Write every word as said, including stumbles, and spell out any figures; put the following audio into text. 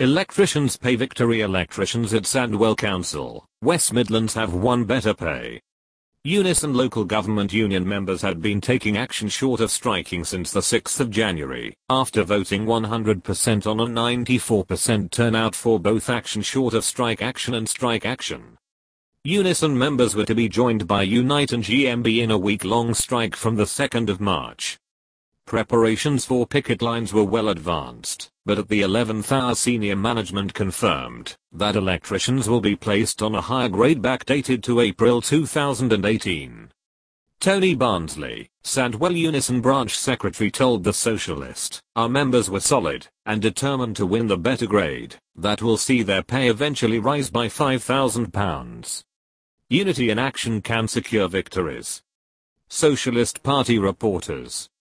Electricians pay victory. Electricians at Sandwell Council, West Midlands have won better pay. Unison local government union members had been taking action short of striking since the sixth of January, after voting one hundred percent on a ninety-four percent turnout for both action short of strike action and strike action. Unison members were to be joined by Unite and G M B in a week-long strike from the second of March. Preparations for picket lines were well advanced, but at the eleventh hour senior management confirmed that electricians will be placed on a higher grade backdated to April two thousand eighteen. Tony Barnsley, Sandwell Unison branch secretary, told The Socialist, "Our members were solid and determined to win the better grade that will see their pay eventually rise by five thousand pounds. Unity in action can secure victories." Socialist Party reporters